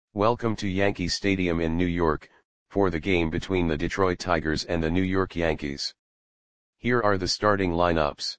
Welcome to Yankee Stadium in New York, for the game between the Detroit Tigers and the New York Yankees. Here are the starting lineups.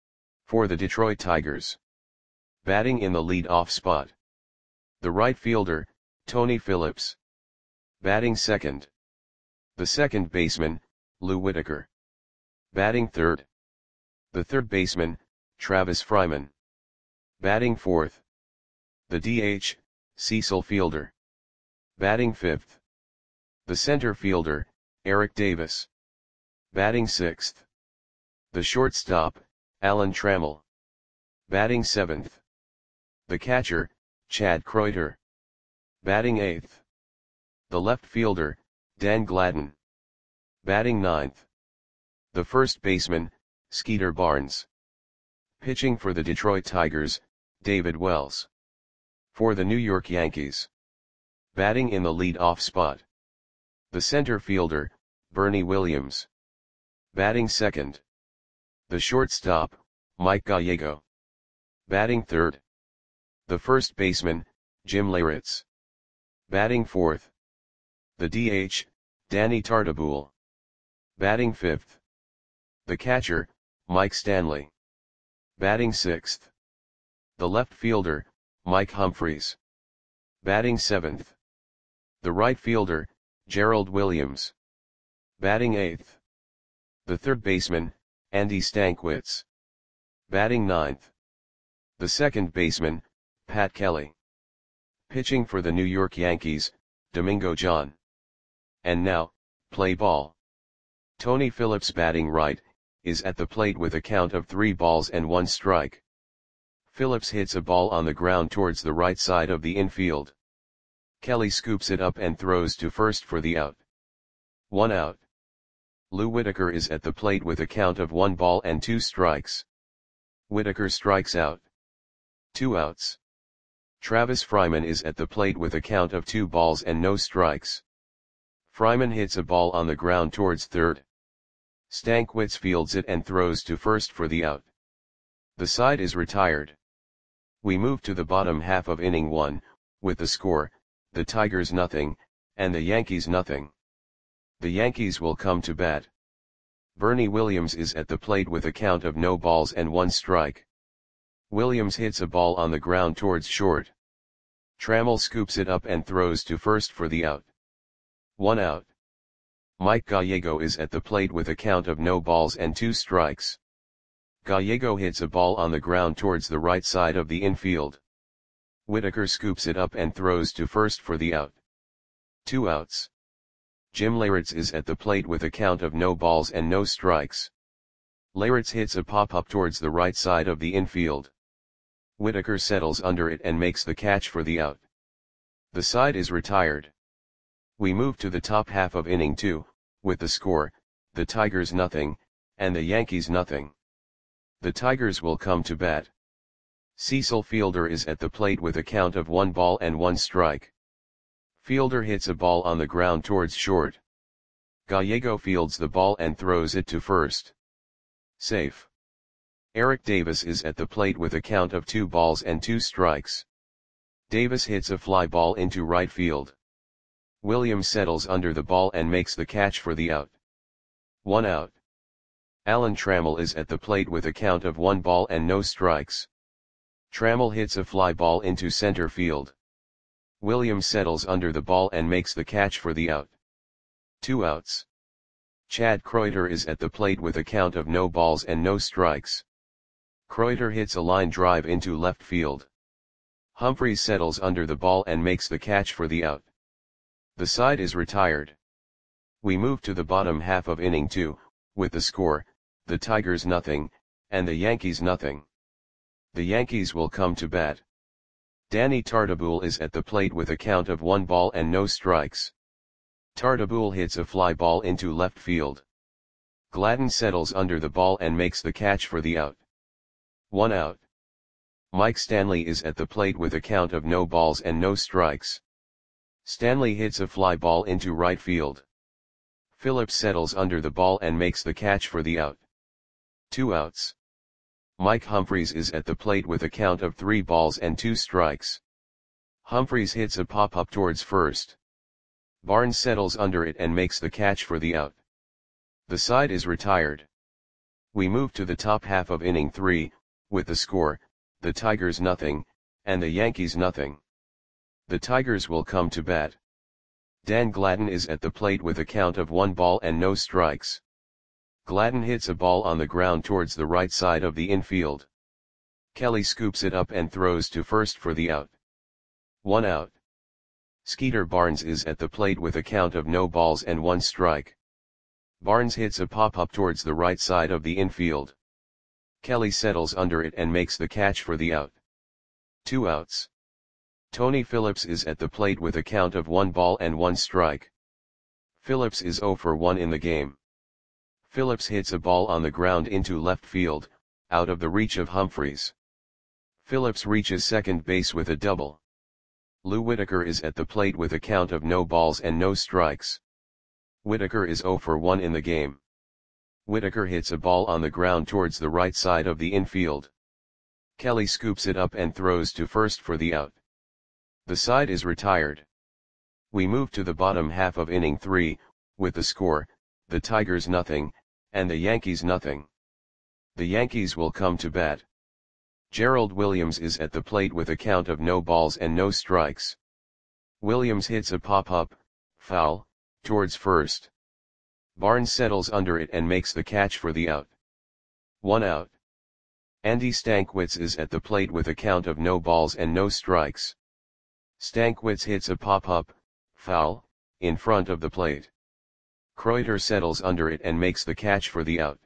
For the Detroit Tigers. Batting in the lead-off spot. The right fielder, Tony Phillips. Batting second. The second baseman, Lou Whitaker. Batting third. The third baseman, Travis Fryman. Batting fourth. The DH, Cecil Fielder. Batting fifth. The center fielder, Eric Davis. Batting sixth. The shortstop, Alan Trammell. Batting seventh. The catcher, Chad Kreuter. Batting eighth. The left fielder, Dan Gladden. Batting ninth. The first baseman, Skeeter Barnes. Pitching for the Detroit Tigers, David Wells. For the New York Yankees. Batting in the lead-off spot. The center fielder, Bernie Williams. Batting second. The shortstop, Mike Gallego. Batting third. The first baseman, Jim Leyritz. Batting fourth. The DH, Danny Tartabull. Batting fifth. The catcher, Mike Stanley. Batting sixth. The left fielder, Mike Humphreys. Batting seventh. The right fielder, Gerald Williams. Batting eighth. The third baseman, Andy Stankiewicz. Batting ninth. The second baseman, Pat Kelly. Pitching for the New York Yankees, Domingo John. And now, play ball. Tony Phillips batting right, is at the plate with a count of 3-1 strike. Phillips hits a ball on the ground towards the right side of the infield. Kelly scoops it up and throws to first for the out. 1 out. Lou Whitaker is at the plate with a count of 1-2 strikes. Whitaker strikes out. 2 outs. Travis Fryman is at the plate with a count of 2 balls and no strikes. Fryman hits a ball on the ground towards third. Stankiewicz fields it and throws to first for the out. The side is retired. We move to the bottom half of inning 1, with the score, the Tigers 0, and the Yankees 0. The Yankees will come to bat. Bernie Williams is at the plate with a count of no balls and 1 strike. Williams hits a ball on the ground towards short. Trammell scoops it up and throws to first for the out. 1 out. Mike Gallego is at the plate with a count of no balls and 2 strikes. Gallego hits a ball on the ground towards the right side of the infield. Whitaker scoops it up and throws to first for the out. 2 outs. Jim Leyritz is at the plate with a count of no balls and no strikes. Leyritz hits a pop-up towards the right side of the infield. Whitaker settles under it and makes the catch for the out. The side is retired. We move to the top half of inning 2, with the score, the Tigers 0, and the Yankees 0. The Tigers will come to bat. Cecil Fielder is at the plate with a count of 1-1 strike. Fielder hits a ball on the ground towards short. Gallego fields the ball and throws it to first. Safe. Eric Davis is at the plate with a count of 2-2 strikes. Davis hits a fly ball into right field. Williams settles under the ball and makes the catch for the out. 1 out. Alan Trammell is at the plate with a count of 1 ball and no strikes. Trammell hits a fly ball into center field. Williams settles under the ball and makes the catch for the out. 2 outs. Chad Kreuter is at the plate with a count of no balls and no strikes. Kreuter hits a line drive into left field. Humphreys settles under the ball and makes the catch for the out. The side is retired. We move to the bottom half of inning 2, with the score, the Tigers 0, and the Yankees 0. The Yankees will come to bat. Danny Tartabull is at the plate with a count of 1 ball and no strikes. Tartabull hits a fly ball into left field. Gladden settles under the ball and makes the catch for the out. 1 out. Mike Stanley is at the plate with a count of no balls and no strikes. Stanley hits a fly ball into right field. Phillips settles under the ball and makes the catch for the out. 2 outs. Mike Humphreys is at the plate with a count of 3-2 strikes. Humphries hits a pop-up towards first. Barnes settles under it and makes the catch for the out. The side is retired. We move to the top half of inning 3, with the score, the Tigers nothing, and the Yankees nothing. The Tigers will come to bat. Dan Gladden is at the plate with a count of 1 ball and no strikes. Gladden hits a ball on the ground towards the right side of the infield. Kelly scoops it up and throws to first for the out. 1 out. Skeeter Barnes is at the plate with a count of no balls and 1 strike. Barnes hits a pop-up towards the right side of the infield. Kelly settles under it and makes the catch for the out. 2 outs. Tony Phillips is at the plate with a count of 1 ball and 1 strike. Phillips is 0 for 1 in the game. Phillips hits a ball on the ground into left field, out of the reach of Humphries. Phillips reaches second base with a double. Lou Whitaker is at the plate with a count of no balls and no strikes. Whitaker is 0 for 1 in the game. Whitaker hits a ball on the ground towards the right side of the infield. Kelly scoops it up and throws to first for the out. The side is retired. We move to the bottom half of inning 3, with the score, the Tigers nothing, and the Yankees nothing. The Yankees will come to bat. Gerald Williams is at the plate with a count of no balls and no strikes. Williams hits a pop-up, foul, towards first. Barnes settles under it and makes the catch for the out. 1 out. Andy Stankiewicz is at the plate with a count of no balls and no strikes. Stankiewicz hits a pop-up, foul, in front of the plate. Kreuter settles under it and makes the catch for the out.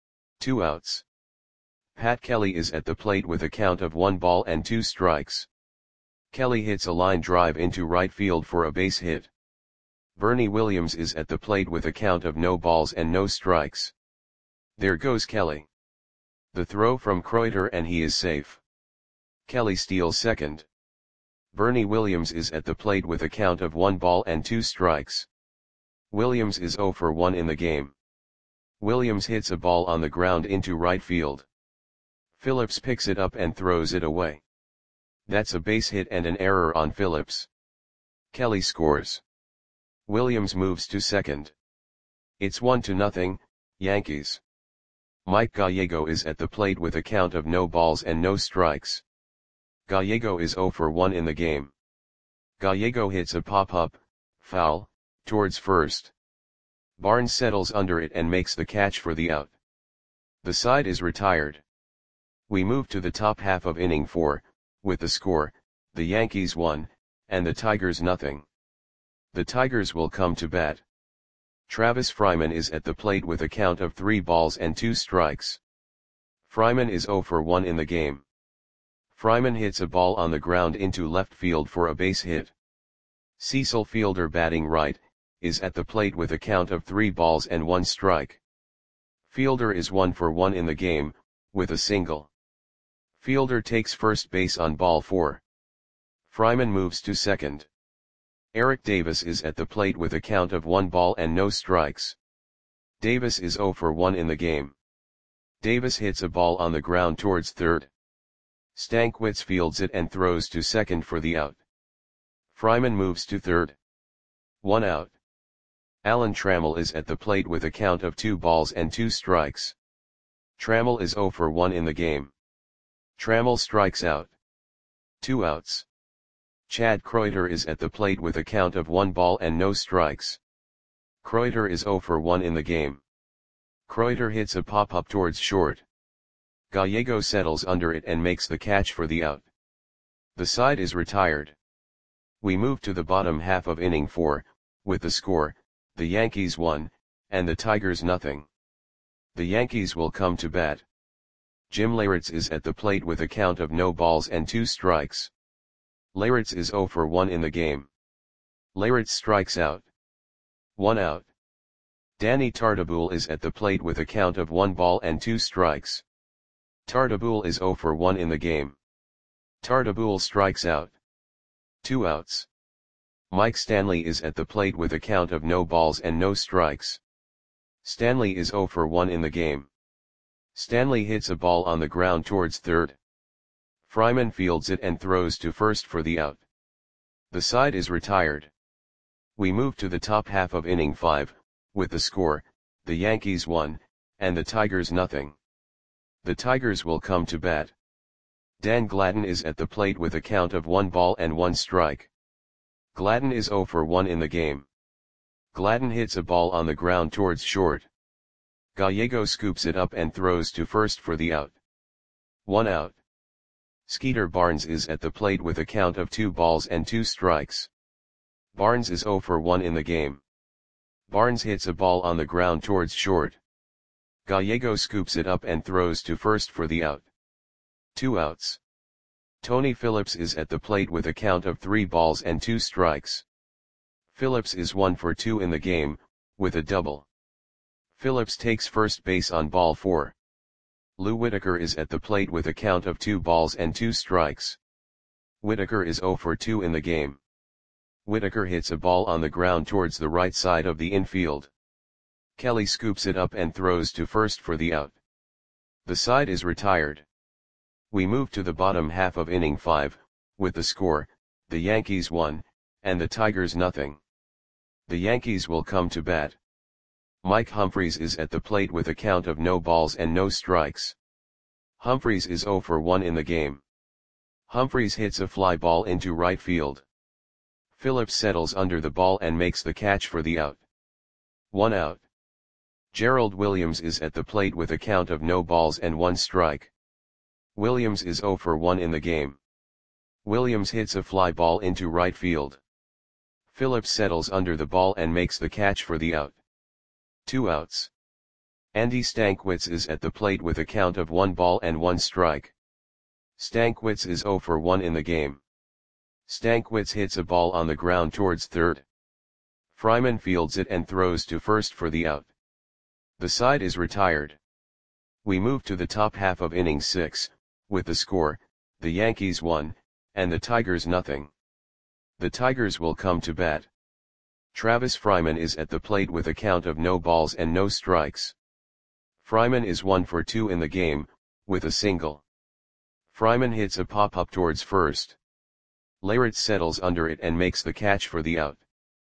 2 outs. Pat Kelly is at the plate with a count of 1 ball and 2 strikes. Kelly hits a line drive into right field for a base hit. Bernie Williams is at the plate with a count of no balls and no strikes. There goes Kelly. The throw from Kreuter and he is safe. Kelly steals second. Bernie Williams is at the plate with a count of 1 ball and 2 strikes. Williams is 0 for 1 in the game. Williams hits a ball on the ground into right field. Phillips picks it up and throws it away. That's a base hit and an error on Phillips. Kelly scores. Williams moves to second. It's 1-0, Yankees. Mike Gallego is at the plate with a count of no balls and no strikes. Gallego is 0 for 1 in the game. Gallego hits a pop-up, foul, towards first. Barnes settles under it and makes the catch for the out. The side is retired. We move to the top half of inning 4, with the score, the Yankees 1, and the Tigers nothing. The Tigers will come to bat. Travis Fryman is at the plate with a count of 3 balls and 2 strikes. Fryman is 0 for 1 in the game. Fryman hits a ball on the ground into left field for a base hit. Cecil Fielder, batting right, is at the plate with a count of 3 balls and 1 strike. Fielder is 1 for 1 in the game, with a single. Fielder takes first base on ball 4. Fryman moves to second. Eric Davis is at the plate with a count of 1 ball and no strikes. Davis is 0 for 1 in the game. Davis hits a ball on the ground towards third. Stankiewicz fields it and throws to second for the out. Fryman moves to third. 1 out. Alan Trammell is at the plate with a count of 2 balls and 2 strikes. Trammell is 0 for 1 in the game. Trammell strikes out. 2 outs. Chad Kreuter is at the plate with a count of 1 ball and no strikes. Kreuter is 0 for 1 in the game. Kreuter hits a pop-up towards short. Gallego settles under it and makes the catch for the out. The side is retired. We move to the bottom half of inning 4, with the score, the Yankees 1, and the Tigers nothing. The Yankees will come to bat. Jim Leyritz is at the plate with a count of no balls and 2 strikes. Leyritz is 0 for 1 in the game. Leyritz strikes out. 1 out. Danny Tartabull is at the plate with a count of 1 ball and 2 strikes. Tartabull is 0 for 1 in the game. Tartabull strikes out. 2 outs. Mike Stanley is at the plate with a count of no balls and no strikes. Stanley is 0 for 1 in the game. Stanley hits a ball on the ground towards third. Fryman fields it and throws to first for the out. The side is retired. We move to the top half of inning 5, with the score, the Yankees 1, and the Tigers nothing. The Tigers will come to bat. Dan Gladden is at the plate with a count of 1 ball and 1 strike. Gladden is 0 for 1 in the game. Gladden hits a ball on the ground towards short. Gallego scoops it up and throws to first for the out. 1 out. Skeeter Barnes is at the plate with a count of 2 balls and 2 strikes. Barnes is 0 for 1 in the game. Barnes hits a ball on the ground towards short. Gallego scoops it up and throws to first for the out. 2 outs. Tony Phillips is at the plate with a count of 3 balls and 2 strikes. Phillips is 1 for 2 in the game, with a double. Phillips takes first base on ball 4. Lou Whitaker is at the plate with a count of 2 balls and 2 strikes. Whitaker is 0 for 2 in the game. Whitaker hits a ball on the ground towards the right side of the infield. Kelly scoops it up and throws to first for the out. The side is retired. We move to the bottom half of inning 5, with the score, the Yankees 1, and the Tigers nothing. The Yankees will come to bat. Mike Humphreys is at the plate with a count of no balls and no strikes. Humphreys is 0 for 1 in the game. Humphreys hits a fly ball into right field. Phillips settles under the ball and makes the catch for the out. 1 out. Gerald Williams is at the plate with a count of no balls and 1 strike. Williams is 0 for 1 in the game. Williams hits a fly ball into right field. Phillips settles under the ball and makes the catch for the out. 2 outs. Andy Stankiewicz is at the plate with a count of 1 ball and 1 strike. Stankiewicz is 0 for 1 in the game. Stankiewicz hits a ball on the ground towards third. Fryman fields it and throws to first for the out. The side is retired. We move to the top half of inning 6, with the score, the Yankees 1, and the Tigers nothing. The Tigers will come to bat. Travis Fryman is at the plate with a count of no balls and no strikes. Fryman is 1 for 2 in the game, with a single. Fryman hits a pop-up towards first. Leyritz settles under it and makes the catch for the out.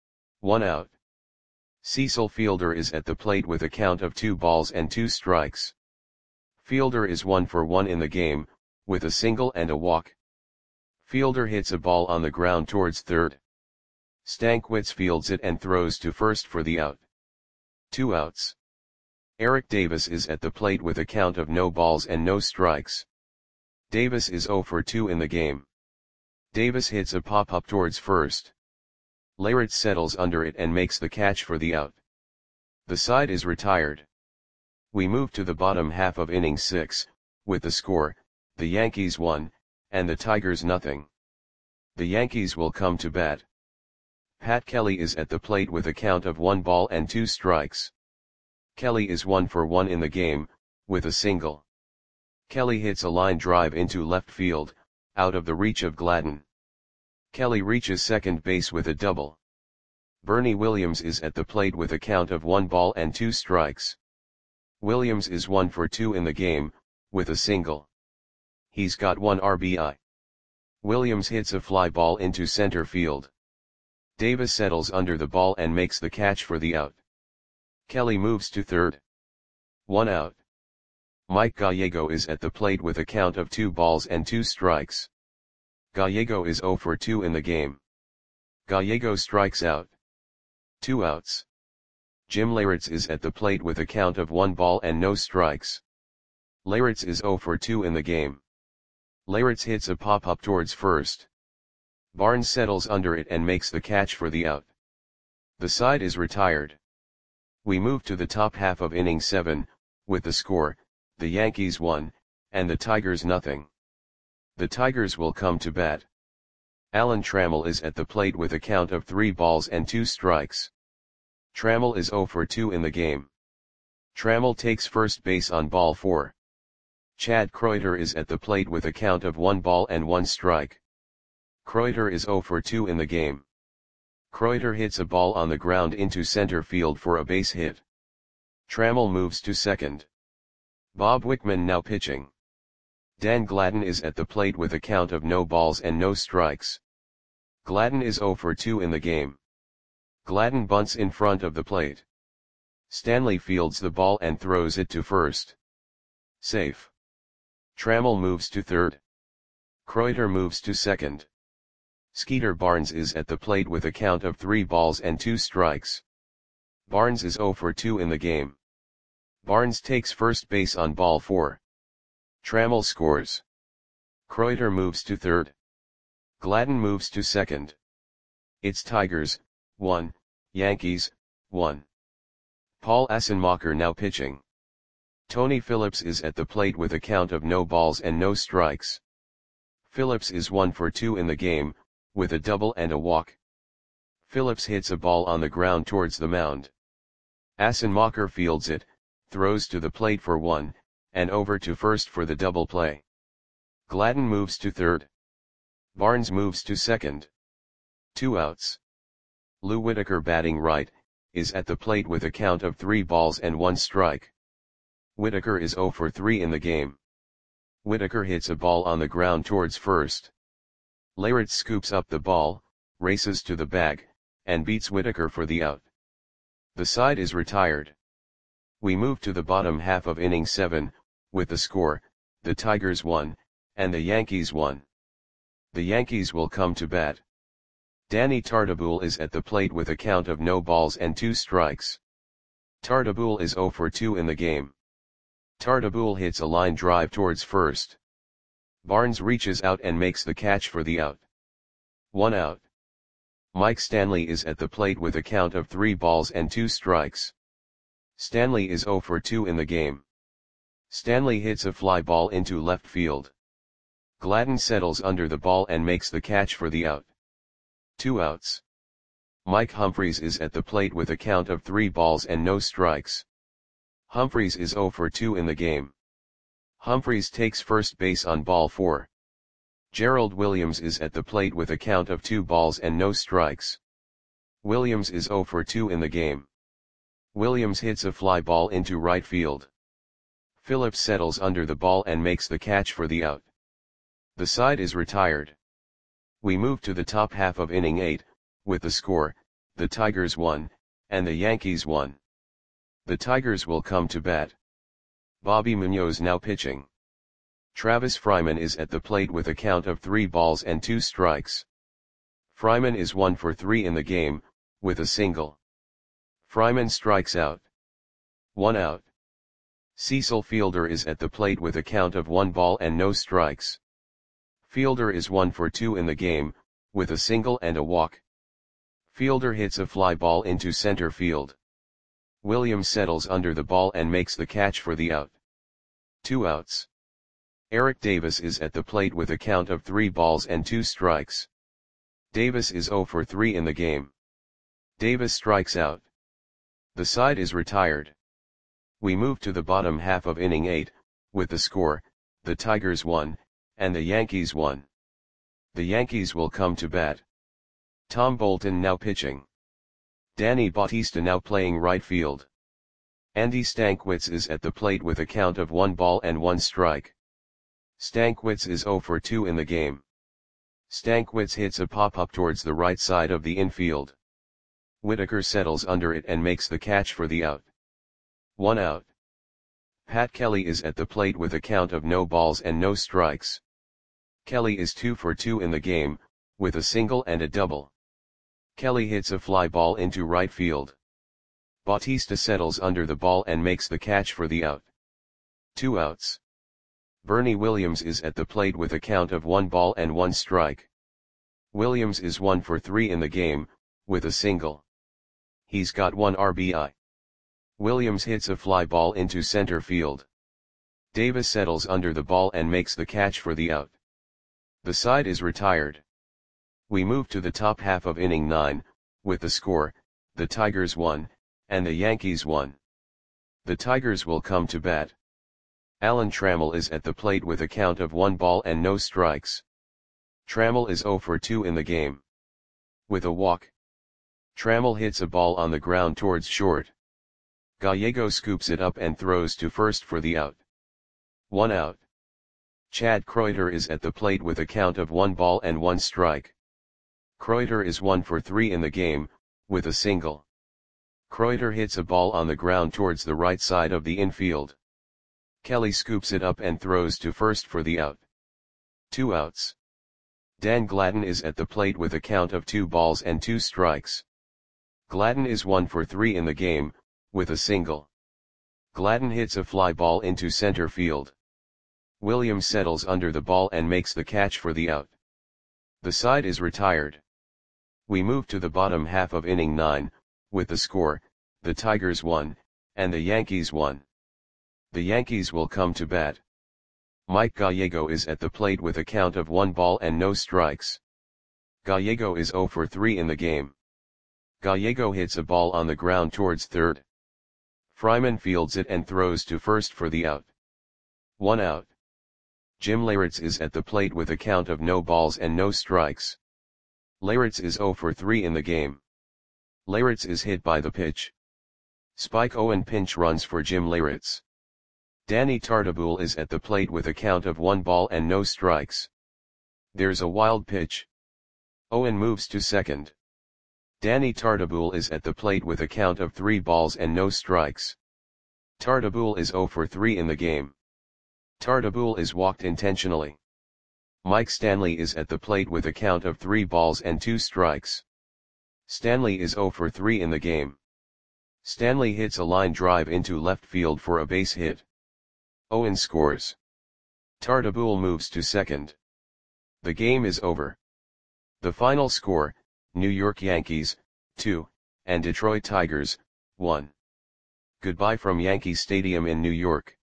1 out. Cecil Fielder is at the plate with a count of 2 balls and 2 strikes. Fielder is 1 for 1 in the game, with a single and a walk. Fielder hits a ball on the ground towards third. Stankiewicz fields it and throws to first for the out. 2 outs. Eric Davis is at the plate with a count of no balls and no strikes. Davis is 0 for 2 in the game. Davis hits a pop-up towards first. Leyritz settles under it and makes the catch for the out. The side is retired. We move to the bottom half of inning 6, with the score, the Yankees 1, and the Tigers nothing. The Yankees will come to bat. Pat Kelly is at the plate with a count of 1 ball and 2 strikes. Kelly is 1 for 1 in the game, with a single. Kelly hits a line drive into left field, out of the reach of Gladden. Kelly reaches second base with a double. Bernie Williams is at the plate with a count of 1 ball and 2 strikes. Williams is 1 for 2 in the game, with a single. He's got 1 RBI. Williams hits a fly ball into center field. Davis settles under the ball and makes the catch for the out. Kelly moves to third. 1 out. Mike Gallego is at the plate with a count of 2 balls and 2 strikes. Gallego is 0 for 2 in the game. Gallego strikes out. 2 outs. Jim Leyritz is at the plate with a count of 1 ball and no strikes. Leyritz is 0 for 2 in the game. Leyritz hits a pop-up towards first. Barnes settles under it and makes the catch for the out. The side is retired. We move to the top half of inning 7, with the score, the Yankees 1, and the Tigers nothing. The Tigers will come to bat. Alan Trammell is at the plate with a count of 3 balls and 2 strikes. Trammell is 0 for 2 in the game. Trammell takes first base on ball 4. Chad Kreuter is at the plate with a count of 1 ball and 1 strike. Kreuter is 0 for 2 in the game. Kreuter hits a ball on the ground into center field for a base hit. Trammell moves to second. Bob Wickman now pitching. Dan Gladden is at the plate with a count of no balls and no strikes. Gladden is 0 for 2 in the game. Gladden bunts in front of the plate. Stanley fields the ball and throws it to first. Safe. Trammell moves to third. Kreuter moves to second. Skeeter Barnes is at the plate with a count of 3 balls and 2 strikes. Barnes is 0 for 2 in the game. Barnes takes first base on ball 4. Trammell scores. Kreuter moves to third. Gladden moves to second. It's Tigers, 1, Yankees, 1. Paul Assenmacher now pitching. Tony Phillips is at the plate with a count of no balls and no strikes. Phillips is 1 for 2 in the game, with a double and a walk. Phillips hits a ball on the ground towards the mound. Assenmacher fields it, throws to the plate for 1, and over to first for the double play. Gladden moves to third. Barnes moves to second. 2 outs. Lou Whitaker batting right, is at the plate with a count of 3 balls and 1 strike. Whitaker is 0 for 3 in the game. Whitaker hits a ball on the ground towards first. Leyritz scoops up the ball, races to the bag, and beats Whitaker for the out. The side is retired. We move to the bottom half of inning 7, with the score, the Tigers 1, and the Yankees 1. The Yankees will come to bat. Danny Tartabull is at the plate with a count of no balls and 2 strikes. Tartabull is 0 for 2 in the game. Tartabull hits a line drive towards first. Barnes reaches out and makes the catch for the out. 1 out. Mike Stanley is at the plate with a count of 3 balls and 2 strikes. Stanley is 0 for 2 in the game. Stanley hits a fly ball into left field. Gladden settles under the ball and makes the catch for the out. 2 outs. Mike Humphries is at the plate with a count of 3 balls and no strikes. Humphries is 0 for 2 in the game. Humphries takes first base on ball 4. Gerald Williams is at the plate with a count of 2 balls and no strikes. Williams is 0 for 2 in the game. Williams hits a fly ball into right field. Phillips settles under the ball and makes the catch for the out. The side is retired. We move to the top half of inning 8, with the score, the Tigers 1, and the Yankees 1. The Tigers will come to bat. Bobby Munoz now pitching. Travis Fryman is at the plate with a count of 3 balls and 2 strikes. Fryman is 1 for 3 in the game, with a single. Fryman strikes out. 1 out. Cecil Fielder is at the plate with a count of 1 ball and no strikes. Fielder is 1 for 2 in the game, with a single and a walk. Fielder hits a fly ball into center field. Williams settles under the ball and makes the catch for the out. 2 outs. Eric Davis is at the plate with a count of 3 balls and 2 strikes. Davis is 0 for 3 in the game. Davis strikes out. The side is retired. We move to the bottom half of inning 8, with the score, the Tigers 1, and the Yankees 1. The Yankees will come to bat. Tom Bolton now pitching. Danny Bautista now playing right field. Andy Stankiewicz is at the plate with a count of 1 ball and 1 strike. Stankiewicz is 0 for 2 in the game. Stankiewicz hits a pop-up towards the right side of the infield. Whitaker settles under it and makes the catch for the out. 1 out. Pat Kelly is at the plate with a count of no balls and no strikes. Kelly is 2 for 2 in the game, with a single and a double. Kelly hits a fly ball into right field. Bautista settles under the ball and makes the catch for the out. 2 outs. Bernie Williams is at the plate with a count of 1 ball and 1 strike. Williams is 1 for 3 in the game, with a single. He's got 1 RBI. Williams hits a fly ball into center field. Davis settles under the ball and makes the catch for the out. The side is retired. We move to the top half of inning 9, with the score, the Tigers 1, and the Yankees 1. The Tigers will come to bat. Alan Trammell is at the plate with a count of 1 ball and no strikes. Trammell is 0 for 2 in the game. With a walk. Trammell hits a ball on the ground towards short. Gallego scoops it up and throws to first for the out. 1 out. Chad Kreuter is at the plate with a count of 1 ball and 1 strike. Kreuter is 1 for 3 in the game, with a single. Kreuter hits a ball on the ground towards the right side of the infield. Kelly scoops it up and throws to first for the out. 2 outs. Dan Gladden is at the plate with a count of 2 balls and 2 strikes. Gladden is 1 for 3 in the game, with a single. Gladden hits a fly ball into center field. Williams settles under the ball and makes the catch for the out. The side is retired. We move to the bottom half of inning 9, with the score, the Tigers 1, and the Yankees 1. The Yankees will come to bat. Mike Gallego is at the plate with a count of 1 ball and no strikes. Gallego is 0 for 3 in the game. Gallego hits a ball on the ground towards third. Fryman fields it and throws to first for the out. 1 out. Jim Leyritz is at the plate with a count of no balls and no strikes. Leyritz is 0 for 3 in the game. Leyritz is hit by the pitch. Spike Owen pinch runs for Jim Leyritz. Danny Tartabull is at the plate with a count of 1 ball and no strikes. There's a wild pitch. Owen moves to second. Danny Tartabull is at the plate with a count of 3 balls and no strikes. Tartabull is 0 for 3 in the game. Tartabull is walked intentionally. Mike Stanley is at the plate with a count of 3 balls and 2 strikes. Stanley is 0 for 3 in the game. Stanley hits a line drive into left field for a base hit. Owen scores. Tartabull moves to second. The game is over. The final score, New York Yankees, 2, and Detroit Tigers, 1. Goodbye from Yankee Stadium in New York.